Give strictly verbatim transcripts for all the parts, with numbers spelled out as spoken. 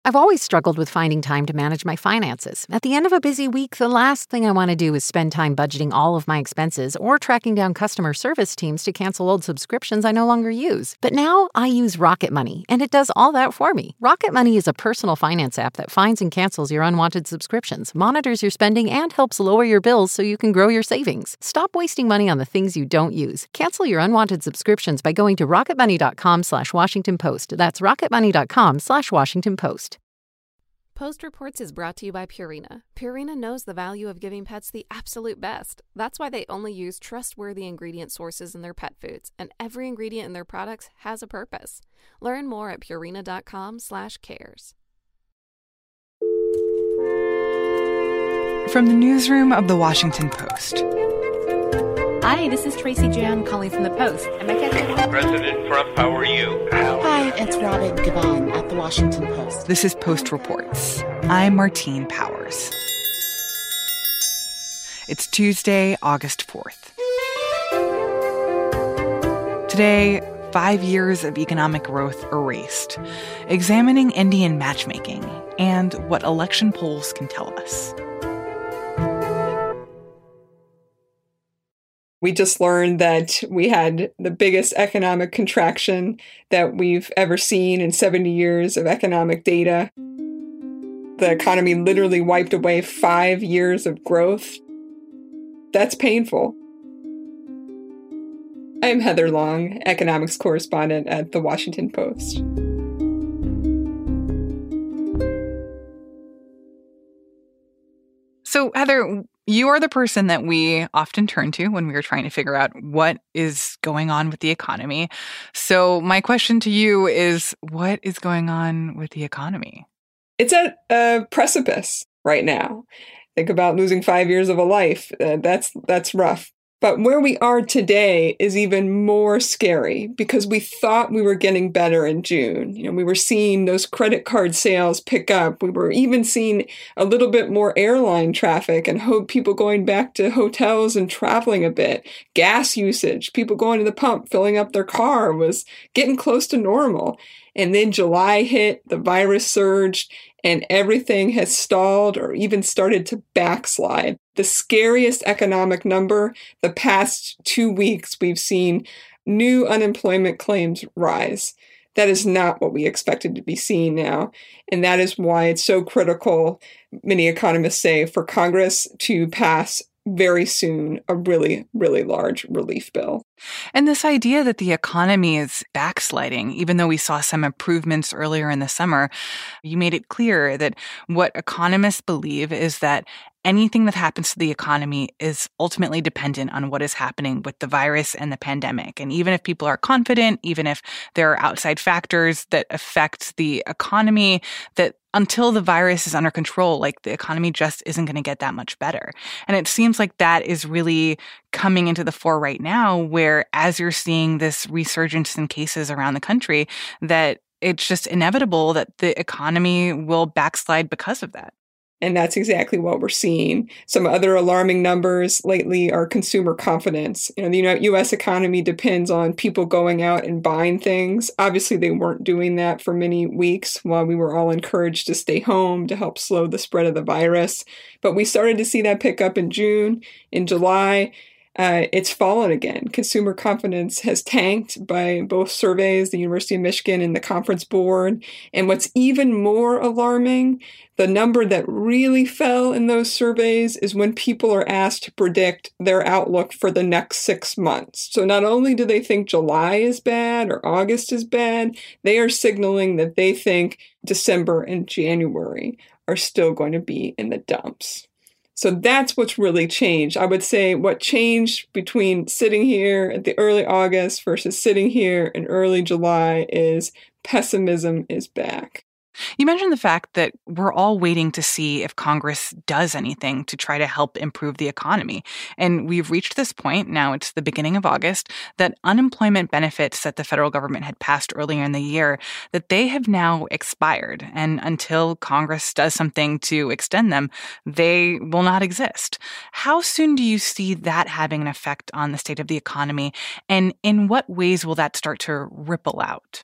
I've always struggled with finding time to manage my finances. At the end of a busy week, the last thing I want to do is spend time budgeting all of my expenses or tracking down customer service teams to cancel old subscriptions I no longer use. But now I use Rocket Money, and it does all that for me. Rocket Money is a personal finance app that finds and cancels your unwanted subscriptions, monitors your spending, and helps lower your bills so you can grow your savings. Stop wasting money on the things you don't use. Cancel your unwanted subscriptions by going to rocketmoney.com slash Washington Post. That's rocketmoney.com slash Washington Post. Post Reports is brought to you by Purina. Purina knows the value of giving pets the absolute best. That's why they only use trustworthy ingredient sources in their pet foods, and every ingredient in their products has a purpose. Learn more at purina.com slash cares. From the newsroom of The Washington Post. Hi, this is Tracy Jan calling from The Post. Am I catching? President Trump, how are you? Hi, it's Robin Givon at The Washington Post. This is Post Reports. I'm Martine Powers. It's Tuesday, August fourth. Today, five years of economic growth erased, examining Indian matchmaking and what election polls can tell us. We just learned that we had the biggest economic contraction that we've ever seen in seventy years of economic data. The economy literally wiped away five years of growth. That's painful. I am Heather Long, economics correspondent at The Washington Post. So, Heather, you are the person that we often turn to when we are trying to figure out what is going on with the economy. So my question to you is, what is going on with the economy? It's at a precipice right now. Think about losing five years of a life. Uh, that's that's rough. But where we are today is even more scary because we thought we were getting better in June. You know, we were seeing those credit card sales pick up. We were even seeing a little bit more airline traffic and hope people going back to hotels and traveling a bit. Gas usage, people going to the pump, filling up their car was getting close to normal. And then July hit, the virus surged, and everything has stalled or even started to backslide. The scariest economic number, the past two weeks, we've seen new unemployment claims rise. That is not what we expected to be seeing now. And that is why it's so critical, many economists say, for Congress to pass very soon a really, really large relief bill. And this idea that the economy is backsliding, even though we saw some improvements earlier in the summer, you made it clear that what economists believe is that anything that happens to the economy is ultimately dependent on what is happening with the virus and the pandemic. And even if people are confident, even if there are outside factors that affect the economy, that until the virus is under control, like the economy just isn't going to get that much better. And it seems like that is really coming into the fore right now, where as you're seeing this resurgence in cases around the country, that it's just inevitable that the economy will backslide because of that. And that's exactly what we're seeing. Some other alarming numbers lately are consumer confidence. You know, the U S economy depends on people going out and buying things. Obviously, they weren't doing that for many weeks while we were all encouraged to stay home to help slow the spread of the virus. But we started to see that pick up in June, in July. Uh, it's fallen again. Consumer confidence has tanked by both surveys, the University of Michigan and the Conference Board. And what's even more alarming, the number that really fell in those surveys is when people are asked to predict their outlook for the next six months. So not only do they think July is bad or August is bad, they are signaling that they think December and January are still going to be in the dumps. So that's what's really changed. I would say what changed between sitting here at the early August versus sitting here in early July is pessimism is back. You mentioned the fact that we're all waiting to see if Congress does anything to try to help improve the economy. And we've reached this point, now it's the beginning of August, that unemployment benefits that the federal government had passed earlier in the year, that they have now expired. And until Congress does something to extend them, they will not exist. How soon do you see that having an effect on the state of the economy? And in what ways will that start to ripple out?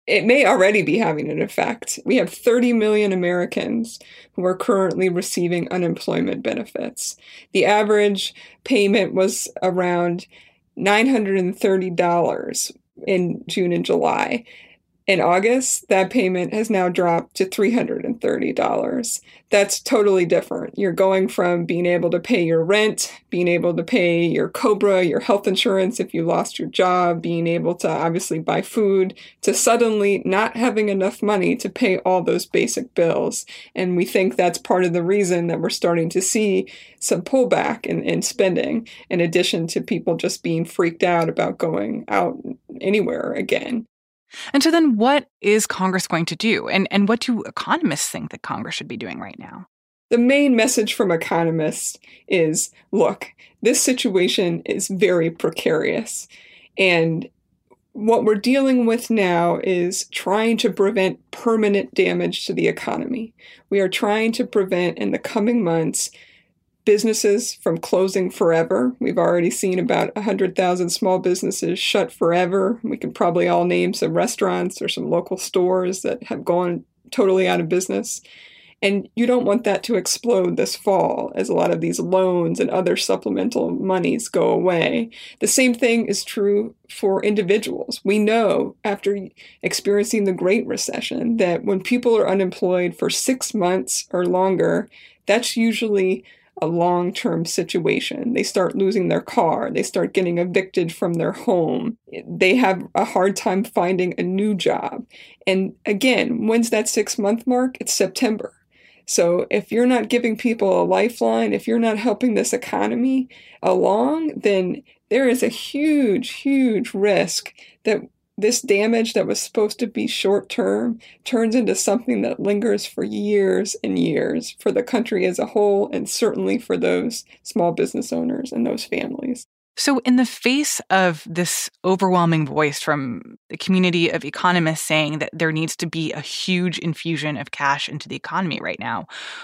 it may already be having an effect. We have thirty million Americans who are currently receiving unemployment benefits. The average payment was around nine hundred thirty dollars in June and July. In August, that payment has now dropped to three hundred thirty dollars. That's totally different. You're going from being able to pay your rent, being able to pay your COBRA, your health insurance if you lost your job, being able to obviously buy food, to suddenly not having enough money to pay all those basic bills. And we think that's part of the reason that we're starting to see some pullback in, in spending, in addition to people just being freaked out about going out anywhere again. And so then what is Congress going to do? And and what do economists think that Congress should be doing right now? The main message from economists is, look, this situation is very precarious. And what we're dealing with now is trying to prevent permanent damage to the economy. We are trying to prevent, in the coming months, businesses from closing forever. We've already seen about one hundred thousand small businesses shut forever. We can probably all name some restaurants or some local stores that have gone totally out of business. And you don't want that to explode this fall as a lot of these loans and other supplemental monies go away. The same thing is true for individuals. We know after experiencing the Great Recession that when people are unemployed for six months or longer, that's usually a long-term situation. They start losing their car. They start getting evicted from their home. They have a hard time finding a new job. And again, when's that six-month mark? It's September. So if you're not giving people a lifeline, if you're not helping this economy along, then there is a huge, huge risk that this damage that was supposed to be short-term turns into something that lingers for years and years for the country as a whole, and certainly for those small business owners and those families. So in the face of this overwhelming voice from the community of economists saying that there needs to be a huge infusion of cash into the economy right now,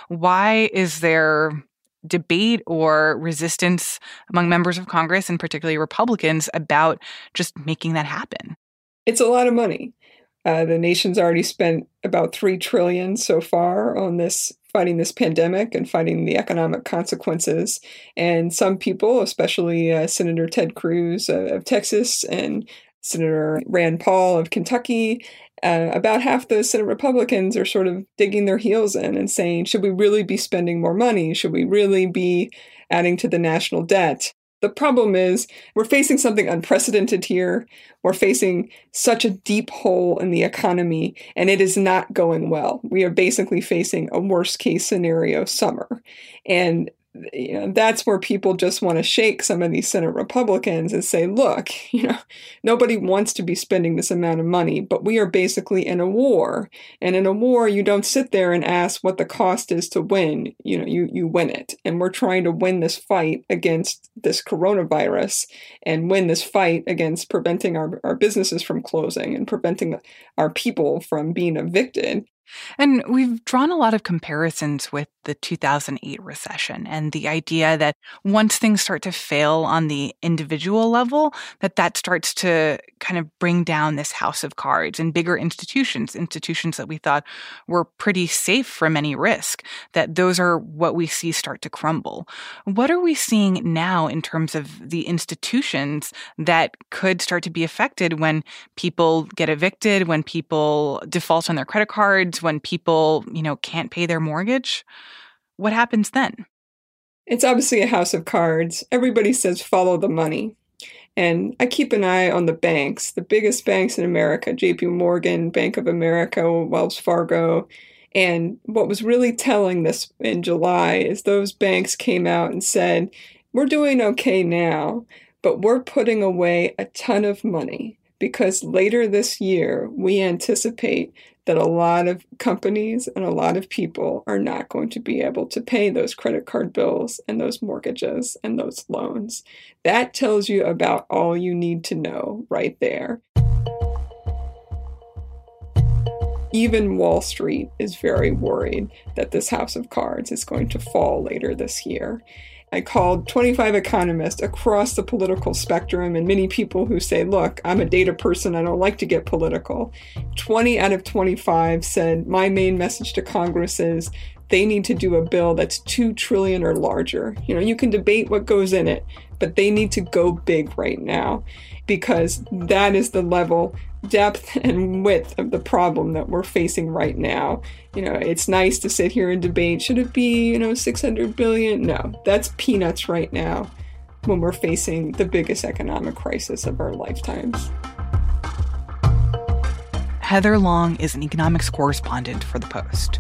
why is there debate or resistance among members of Congress, and particularly Republicans, about just making that happen? It's a lot of money. Uh, the nation's already spent about three trillion dollars so far on this, fighting this pandemic and fighting the economic consequences. And some people, especially uh, Senator Ted Cruz uh, of Texas and Senator Rand Paul of Kentucky, uh, about half the Senate Republicans are sort of digging their heels in and saying, should we really be spending more money? Should we really be adding to the national debt? The problem is we're facing something unprecedented here. We're facing such a deep hole in the economy, and it is not going well. We are basically facing a worst-case scenario summer. And you know, that's where people just want to shake some of these Senate Republicans and say, look, you know, nobody wants to be spending this amount of money, but we are basically in a war. And in a war, you don't sit there and ask what the cost is to win. You know, you, you win it. And we're trying to win this fight against this coronavirus and win this fight against preventing our, our businesses from closing and preventing our people from being evicted. And we've drawn a lot of comparisons with the two thousand eight recession and the idea that once things start to fail on the individual level, that that starts to kind of bring down this house of cards, and bigger institutions, institutions that we thought were pretty safe from any risk, that those are what we see start to crumble. What are we seeing now in terms of the institutions that could start to be affected when people get evicted, when people default on their credit cards, when people, you know, can't pay their mortgage? What happens then? It's obviously a house of cards. Everybody says follow the money. And I keep an eye on the banks, the biggest banks in America, J P Morgan, Bank of America, Wells Fargo. And what was really telling this in July is those banks came out and said, we're doing okay now, but we're putting away a ton of money because later this year, we anticipate that a lot of companies and a lot of people are not going to be able to pay those credit card bills and those mortgages and those loans. That tells you about all you need to know right there. Even Wall Street is very worried that this house of cards is going to fall later this year. I called twenty-five economists across the political spectrum and many people who say, look, I'm a data person, I don't like to get political. twenty out of twenty-five said, my main message to Congress is they need to do a bill that's two trillion dollars or larger. You know, you can debate what goes in it, but they need to go big right now because that is the level, depth, and width of the problem that we're facing right now. You know, it's nice to sit here and debate, should it be, you know, six hundred billion dollars? No, that's peanuts right now when we're facing the biggest economic crisis of our lifetimes. Heather Long is an economics correspondent for The Post.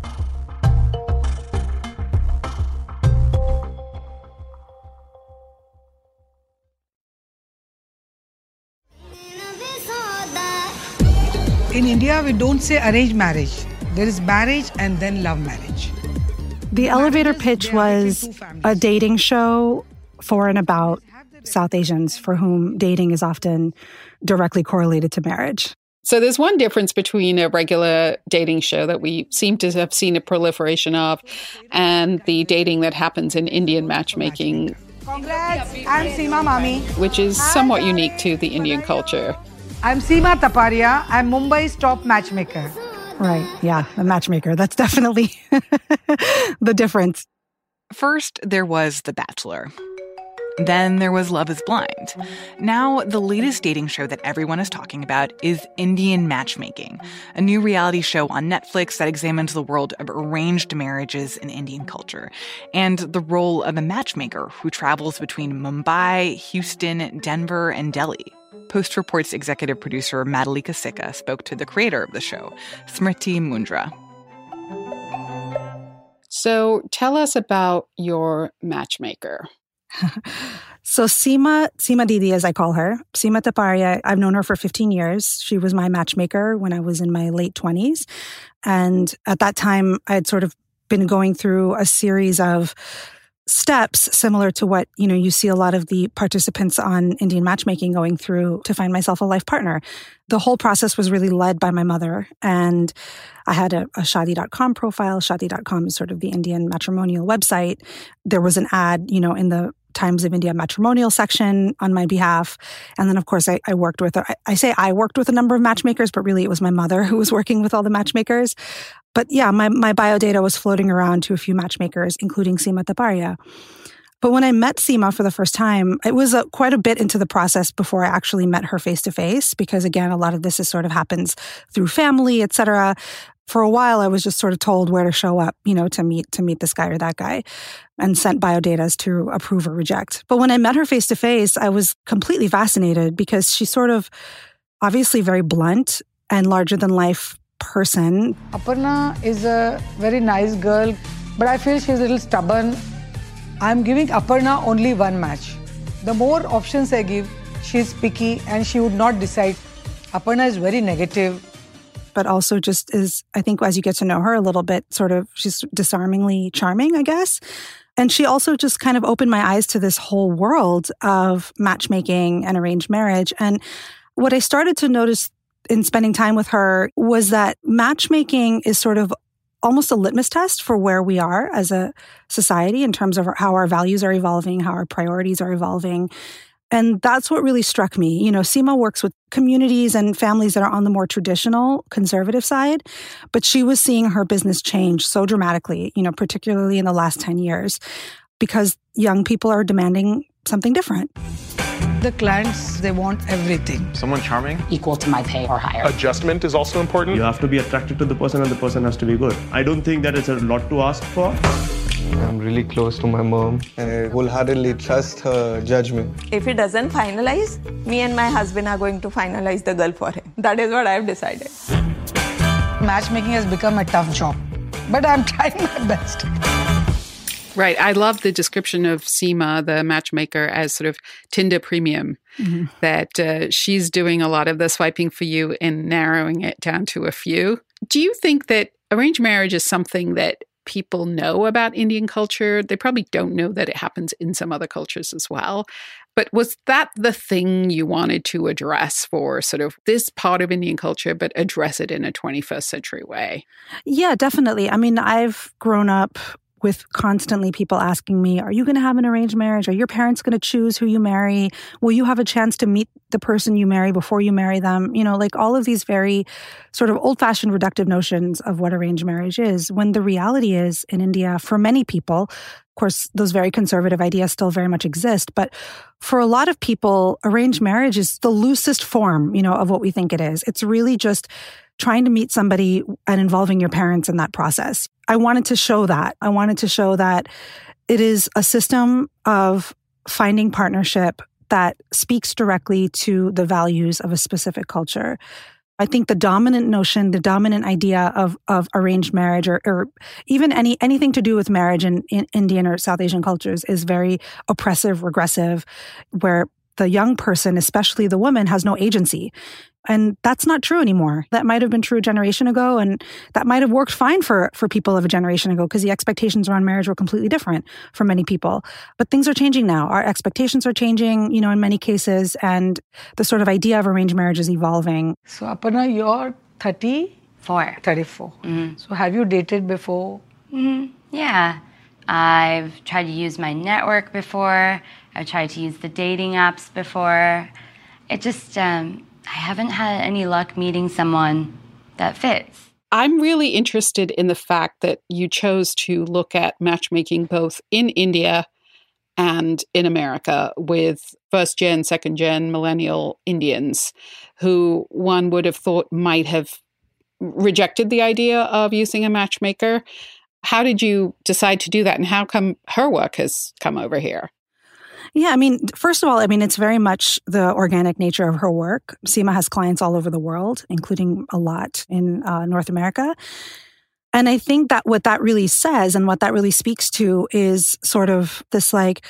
In India, we don't say arranged marriage. There is marriage and then love marriage. The elevator pitch was a dating show for and about South Asians for whom dating is often directly correlated to marriage. So there's one difference between a regular dating show that we seem to have seen a proliferation of and the dating that happens in Indian matchmaking. Congrats, I'm Seema Mami. Which is somewhat unique to the Indian culture. I'm Seema Taparia. I'm Mumbai's top matchmaker. Right, yeah, a matchmaker. That's definitely the difference. First, there was The Bachelor. Then there was Love is Blind. Now, the latest dating show that everyone is talking about is Indian Matchmaking, a new reality show on Netflix that examines the world of arranged marriages in Indian culture and the role of a matchmaker who travels between Mumbai, Houston, Denver, and Delhi. Post Report's executive producer Madhulika Sikka spoke to the creator of the show, Smriti Mundra. So tell us about your matchmaker. So Seema, Seema Didi, as I call her, Seema Taparia, I've known her for fifteen years. She was my matchmaker when I was in my late twenties. And at that time, I had sort of been going through a series of steps similar to what, you know, you see a lot of the participants on Indian matchmaking going through to find myself a life partner. The whole process was really led by my mother. And I had a, a Shaadi dot com profile. Shaadi dot com is sort of the Indian matrimonial website. There was an ad, you know, in the Times of India matrimonial section on my behalf. And then, of course, I, I worked with, I, I say I worked with a number of matchmakers, but really it was my mother who was working with all the matchmakers. But yeah, my, my bio data was floating around to a few matchmakers, including Seema Taparia. But when I met Seema for the first time, it was a, quite a bit into the process before I actually met her face-to-face, because again, a lot of this is sort of happens through family, et cetera. For a while, I was just sort of told where to show up, you know, to meet to meet this guy or that guy, and sent biodatas to approve or reject. But when I met her face-to-face, I was completely fascinated because she's sort of obviously very blunt and larger-than-life person. Aparna is a very nice girl, but I feel she's a little stubborn. I'm giving Aparna only one match. The more options I give, she's picky and she would not decide. Aparna is very negative. But also just is, I think as you get to know her a little bit, sort of, she's disarmingly charming, I guess. And she also just kind of opened my eyes to this whole world of matchmaking and arranged marriage. And what I started to notice in spending time with her was that matchmaking is sort of almost a litmus test for where we are as a society in terms of how our values are evolving, how our priorities are evolving. And that's what really struck me. You know, Seema works with communities and families that are on the more traditional conservative side, but she was seeing her business change so dramatically, you know, particularly in the last ten years, because young people are demanding something different. The clients, they want everything. Someone charming? Equal to my pay or higher. Adjustment is also important. You have to be attracted to the person and the person has to be good. I don't think that it's a lot to ask for. I'm really close to my mom and I wholeheartedly trust her judgment. If he doesn't finalize, me and my husband are going to finalize the girl for him. That is what I've decided. Matchmaking has become a tough job, but I'm trying my best. Right. I love the description of Seema, the matchmaker, as sort of Tinder premium, mm-hmm. that uh, she's doing a lot of the swiping for you and narrowing it down to a few. Do you think that arranged marriage is something that people know about Indian culture? They probably don't know that it happens in some other cultures as well. But was that the thing you wanted to address for sort of this part of Indian culture, but address it in a twenty-first century way? Yeah, definitely. I mean, I've grown up with constantly people asking me, are you going to have an arranged marriage? Are your parents going to choose who you marry? Will you have a chance to meet the person you marry before you marry them? You know, like all of these very sort of old-fashioned reductive notions of what arranged marriage is, when the reality is in India, for many people, of course, those very conservative ideas still very much exist, but for a lot of people, arranged marriage is the loosest form, you know, of what we think it is. It's really just trying to meet somebody and involving your parents in that process. I wanted to show that. I wanted to show that it is a system of finding partnership that speaks directly to the values of a specific culture. I think the dominant notion, the dominant idea of, of arranged marriage or, or even any anything to do with marriage in, in Indian or South Asian cultures is very oppressive, regressive, where the young person, especially the woman, has no agency. And that's not true anymore. That might have been true a generation ago, and that might have worked fine for, for people of a generation ago because the expectations around marriage were completely different for many people. But things are changing now. Our expectations are changing, you know, in many cases, and the sort of idea of arranged marriage is evolving. So, Aparna, you're thirty-four. thirty-four. Mm-hmm. So, have you dated before? Mm-hmm. Yeah. I've tried to use my network before. I've tried to use the dating apps before. It just... um I haven't had any luck meeting someone that fits. I'm really interested in the fact that you chose to look at matchmaking both in India and in America with first-gen, second-gen millennial Indians who one would have thought might have rejected the idea of using a matchmaker. How did you decide to do that, and how come her work has come over here? Yeah, I mean, first of all, I mean, it's very much the organic nature of her work. Seema has clients all over the world, including a lot in uh, North America. And I think that what that really says and what that really speaks to is sort of this like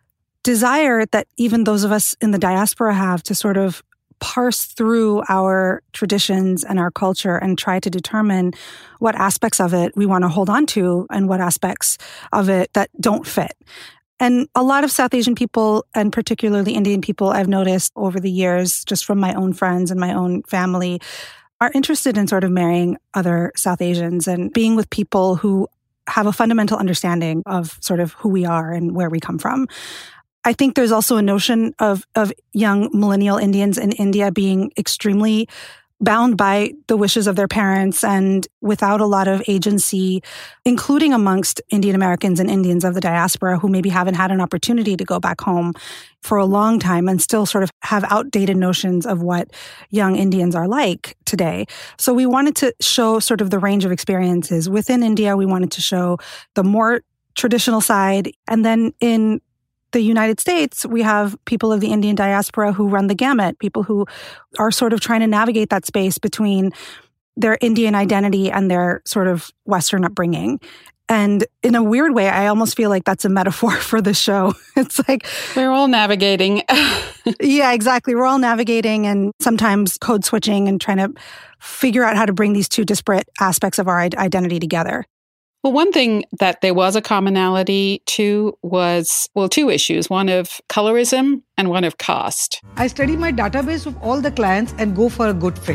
desire that even those of us in the diaspora have to sort of parse through our traditions and our culture and try to determine what aspects of it we want to hold on to and what aspects of it that don't fit. And a lot of South Asian people, and particularly Indian people, I've noticed over the years, just from my own friends and my own family, are interested in sort of marrying other South Asians and being with people who have a fundamental understanding of sort of who we are and where we come from. I think there's also a notion of, of young millennial Indians in India being extremely bound by the wishes of their parents and without a lot of agency, including amongst Indian Americans and Indians of the diaspora who maybe haven't had an opportunity to go back home for a long time and still sort of have outdated notions of what young Indians are like today. So we wanted to show sort of the range of experiences. Within India, we wanted to show the more traditional side. And then in the United States, we have people of the Indian diaspora who run the gamut, people who are sort of trying to navigate that space between their Indian identity and their sort of Western upbringing. And in a weird way, I almost feel like that's a metaphor for the show. It's like... We're all navigating. Yeah, exactly. We're all navigating and sometimes code switching and trying to figure out how to bring these two disparate aspects of our identity together. Well, one thing that there was a commonality to was, well, two issues, one of colorism and one of caste. I study my database of all the clients and go for a good fit.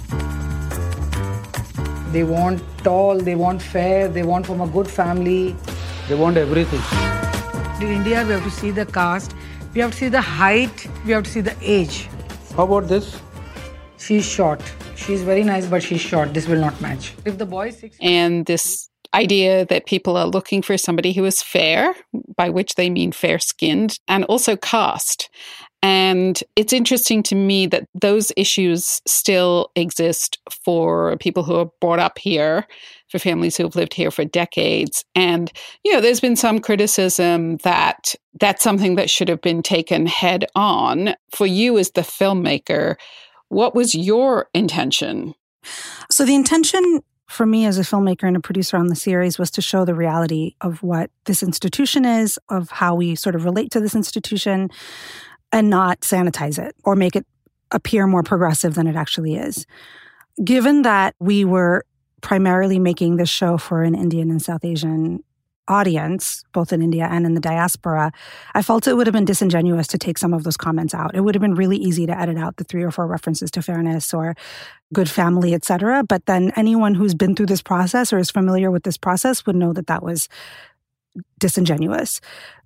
They want tall, they want fair, they want from a good family. They want everything. In India, we have to see the caste, we have to see the height, we have to see the age. How about this? She's short. She's very nice, but she's short. This will not match. If the boy is six... And this idea that people are looking for somebody who is fair, by which they mean fair-skinned, and also caste. And it's interesting to me that those issues still exist for people who are brought up here, for families who have lived here for decades. And, you know, there's been some criticism that that's something that should have been taken head on. For you as the filmmaker, what was your intention? So the intention for me as a filmmaker and a producer on the series was to show the reality of what this institution is, of how we sort of relate to this institution, and not sanitize it or make it appear more progressive than it actually is. Given that we were primarily making this show for an Indian and South Asian audience, both in India and in the diaspora, I felt it would have been disingenuous to take some of those comments out. It would have been really easy to edit out the three or four references to fairness or good family, et cetera. But then anyone who's been through this process or is familiar with this process would know that that was disingenuous.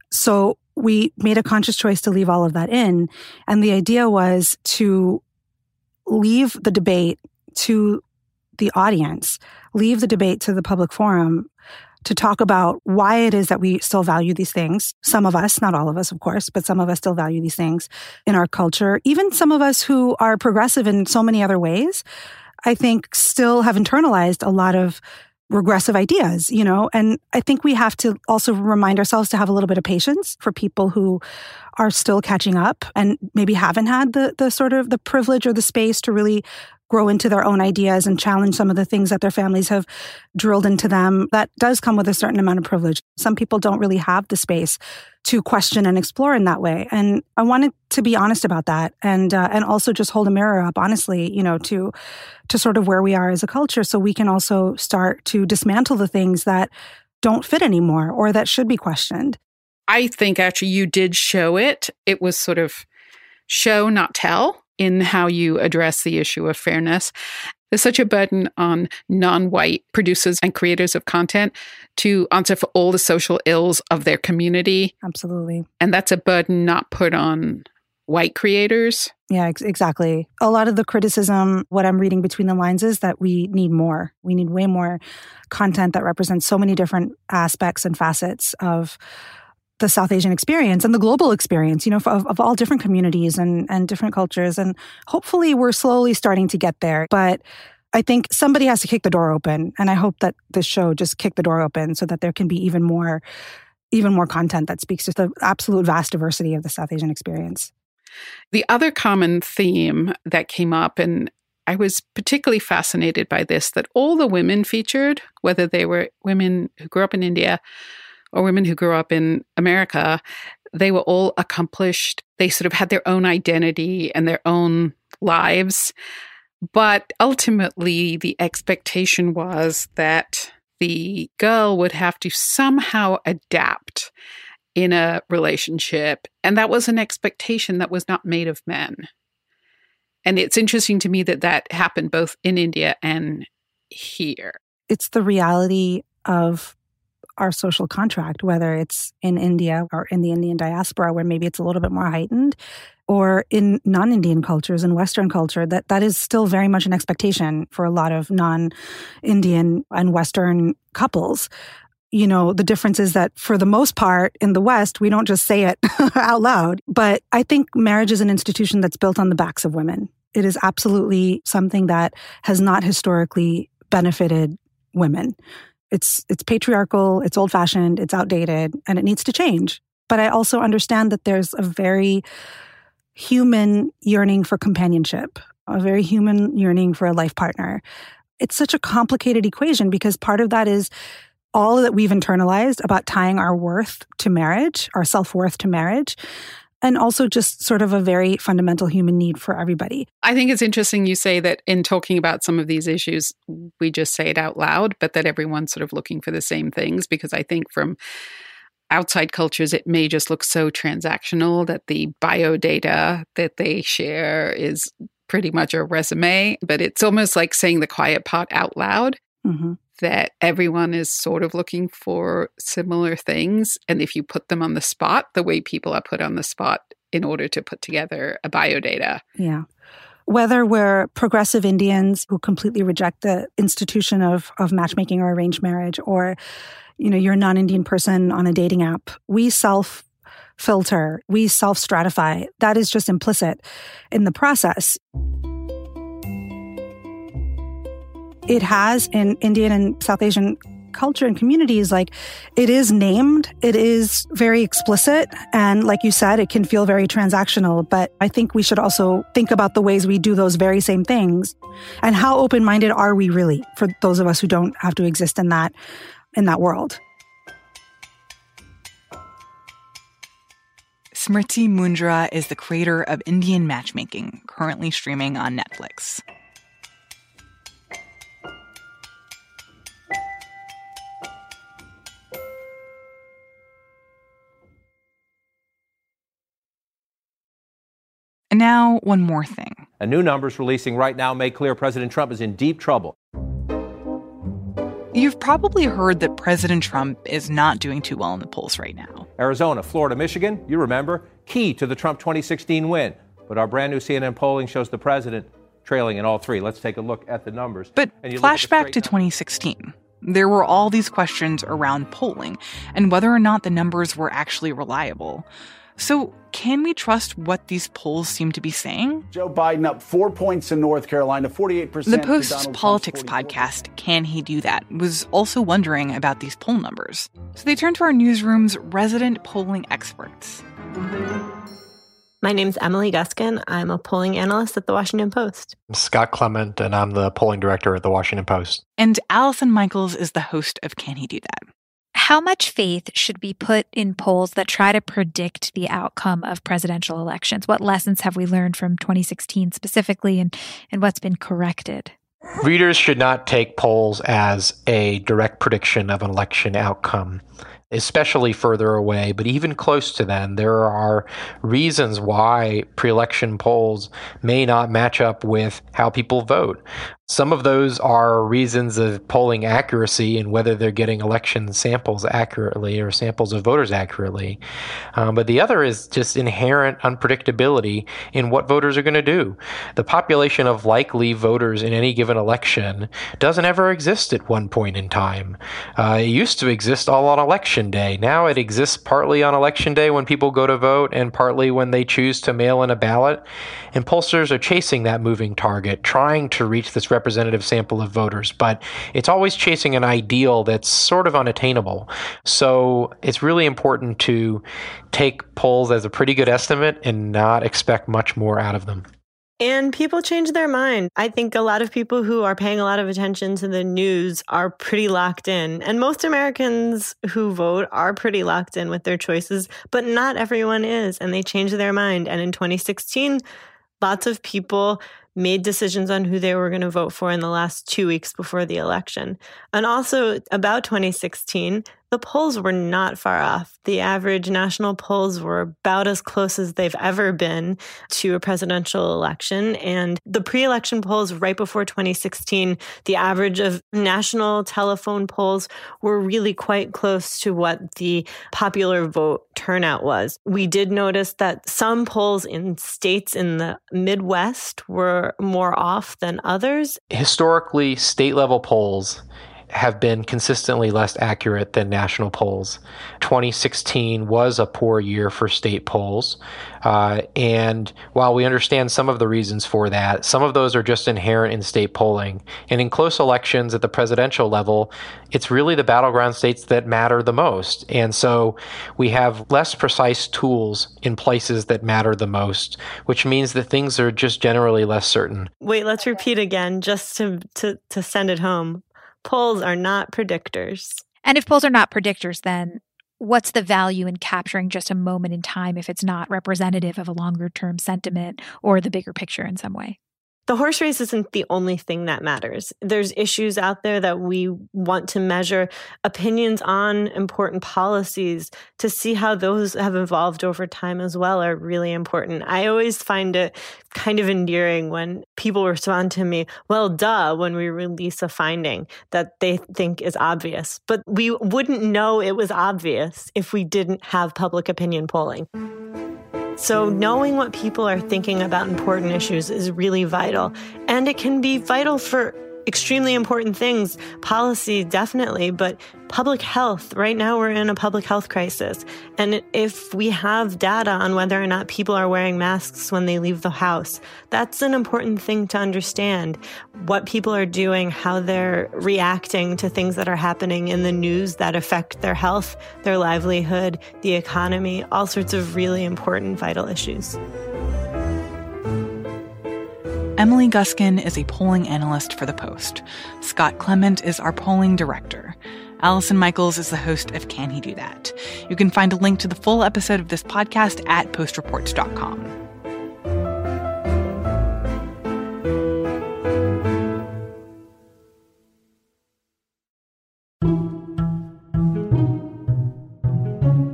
So we made a conscious choice to leave all of that in. And the idea was to leave the debate to the audience, leave the debate to the public forum to talk about why it is that we still value these things. Some of us, not all of us, of course, but some of us still value these things in our culture. Even some of us who are progressive in so many other ways, I think still have internalized a lot of regressive ideas, you know, and I think we have to also remind ourselves to have a little bit of patience for people who are still catching up and maybe haven't had the the sort of the privilege or the space to really grow into their own ideas and challenge some of the things that their families have drilled into them. That does come with a certain amount of privilege. Some people don't really have the space to question and explore in that way. And I wanted to be honest about that and uh, and also just hold a mirror up, honestly, you know, to to sort of where we are as a culture so we can also start to dismantle the things that don't fit anymore or that should be questioned. I think actually you did show it. It was sort of show, not tell, in how you address the issue of fairness. There's such a burden on non-white producers and creators of content to answer for all the social ills of their community. Absolutely. And that's a burden not put on white creators. Yeah, ex- exactly. A lot of the criticism, what I'm reading between the lines is that we need more. We need way more content that represents so many different aspects and facets of the South Asian experience and the global experience, you know, of, of all different communities and, and different cultures. And hopefully we're slowly starting to get there. But I think somebody has to kick the door open. And I hope that this show just kicked the door open so that there can be even more, even more content that speaks to the absolute vast diversity of the South Asian experience. The other common theme that came up, and I was particularly fascinated by this, that all the women featured, whether they were women who grew up in India or women who grew up in America, they were all accomplished. They sort of had their own identity and their own lives. But ultimately, the expectation was that the girl would have to somehow adapt in a relationship. And that was an expectation that was not made of men. And it's interesting to me that that happened both in India and here. It's the reality of our social contract, whether it's in India or in the Indian diaspora, where maybe it's a little bit more heightened, or in non-Indian cultures and Western culture, that that is still very much an expectation for a lot of non-Indian and Western couples. You know, the difference is that for the most part in the West, we don't just say it out loud. But I think marriage is an institution that's built on the backs of women. It is absolutely something that has not historically benefited women. It's it's patriarchal, it's old-fashioned, it's outdated, and it needs to change. But I also understand that there's a very human yearning for companionship, a very human yearning for a life partner. It's such a complicated equation because part of that is all that we've internalized about tying our worth to marriage, our self-worth to marriage, and also just sort of a very fundamental human need for everybody. I think it's interesting you say that in talking about some of these issues, we just say it out loud, but that everyone's sort of looking for the same things, because I think from outside cultures, it may just look so transactional that the bio data that they share is pretty much a resume, but it's almost like saying the quiet part out loud. Mm-hmm. That everyone is sort of looking for similar things. And if you put them on the spot, the way people are put on the spot in order to put together a biodata. Yeah. Whether we're progressive Indians who completely reject the institution of, of matchmaking or arranged marriage, or, you know, you're a non-Indian person on a dating app, we self-filter, we self-stratify. That is just implicit in the process. It has in Indian and South Asian culture and communities, like it is named, it is very explicit. And like you said, it can feel very transactional. But I think we should also think about the ways we do those very same things and how open-minded are we really for those of us who don't have to exist in that, in that world. Smriti Mundhra is the creator of Indian Matchmaking, currently streaming on Netflix. And now, one more thing. And new numbers releasing right now make clear President Trump is in deep trouble. You've probably heard that President Trump is not doing too well in the polls right now. Arizona, Florida, Michigan, you remember, key to the Trump twenty sixteen win. But our brand new C N N polling shows the president trailing in all three. Let's take a look at the numbers. But flashback to twenty sixteen. There were all these questions around polling and whether or not the numbers were actually reliable. So can we trust what these polls seem to be saying? Joe Biden up four points in North Carolina, forty-eight percent. The Post's politics podcast, Can He Do That?, was also wondering about these poll numbers. So they turned to our newsroom's resident polling experts. My name's Emily Guskin. I'm a polling analyst at The Washington Post. I'm Scott Clement, and I'm the polling director at The Washington Post. And Allison Michaels is the host of Can He Do That? How much faith should be put in polls that try to predict the outcome of presidential elections? What lessons have we learned from twenty sixteen specifically, and, and what's been corrected? Readers should not take polls as a direct prediction of an election outcome, especially further away, but even close to them. There are reasons why pre-election polls may not match up with how people vote. Some of those are reasons of polling accuracy and whether they're getting election samples accurately or samples of voters accurately. Um, but the other is just inherent unpredictability in what voters are going to do. The population of likely voters in any given election doesn't ever exist at one point in time. Uh, it used to exist all on election day. Now it exists partly on election day when people go to vote and partly when they choose to mail in a ballot. And pollsters are chasing that moving target, trying to reach this representative sample of voters, but it's always chasing an ideal that's sort of unattainable. So it's really important to take polls as a pretty good estimate and not expect much more out of them. And people change their mind. I think a lot of people who are paying a lot of attention to the news are pretty locked in. And most Americans who vote are pretty locked in with their choices, but not everyone is, and they change their mind. And in twenty sixteen, lots of people made decisions on who they were going to vote for in the last two weeks before the election. And also, about twenty sixteen, the polls were not far off. The average national polls were about as close as they've ever been to a presidential election. And the pre-election polls right before twenty sixteen, the average of national telephone polls were really quite close to what the popular vote turnout was. We did notice that some polls in states in the Midwest were more off than others. Historically, state-level polls have been consistently less accurate than national polls. twenty sixteen was a poor year for state polls. Uh, and while we understand some of the reasons for that, some of those are just inherent in state polling. And in close elections at the presidential level, it's really the battleground states that matter the most. And so we have less precise tools in places that matter the most, which means that things are just generally less certain. Wait, let's repeat again, just to, to, to send it home. Polls are not predictors. And if polls are not predictors, then what's the value in capturing just a moment in time if it's not representative of a longer-term sentiment or the bigger picture in some way? The horse race isn't the only thing that matters. There's issues out there that we want to measure, opinions on important policies to see how those have evolved over time as well are really important. I always find it kind of endearing when people respond to me, well, duh, when we release a finding that they think is obvious. But we wouldn't know it was obvious if we didn't have public opinion polling. So knowing what people are thinking about important issues is really vital. And it can be vital for extremely important things. Policy, definitely, but public health. Right now, we're in a public health crisis. And if we have data on whether or not people are wearing masks when they leave the house, that's an important thing to understand. What people are doing, how they're reacting to things that are happening in the news that affect their health, their livelihood, the economy, all sorts of really important, vital issues. Emily Guskin is a polling analyst for The Post. Scott Clement is our polling director. Allison Michaels is the host of Can He Do That? You can find a link to the full episode of this podcast at post reports dot com.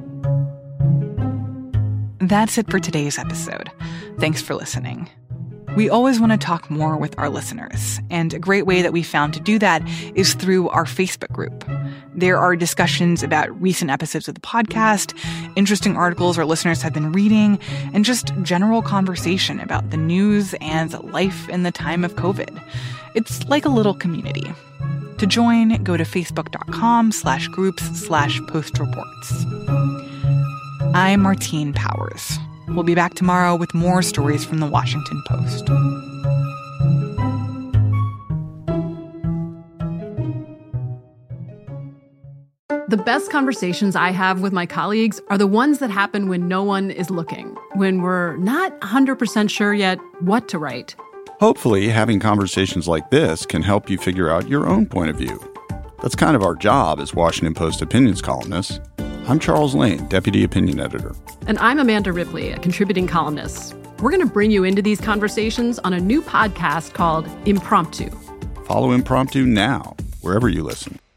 That's it for today's episode. Thanks for listening. We always want to talk more with our listeners, and a great way that we found to do that is through our Facebook group. There are discussions about recent episodes of the podcast, interesting articles our listeners have been reading, and just general conversation about the news and life in the time of COVID. It's like a little community. To join, go to facebook.com slash groups slash postreports. I'm Martine Powers. We'll be back tomorrow with more stories from the Washington Post. The best conversations I have with my colleagues are the ones that happen when no one is looking, when we're not one hundred percent sure yet what to write. Hopefully, having conversations like this can help you figure out your own point of view. That's kind of our job as Washington Post opinions columnists. I'm Charles Lane, Deputy Opinion Editor. And I'm Amanda Ripley, a contributing columnist. We're going to bring you into these conversations on a new podcast called Impromptu. Follow Impromptu now, wherever you listen.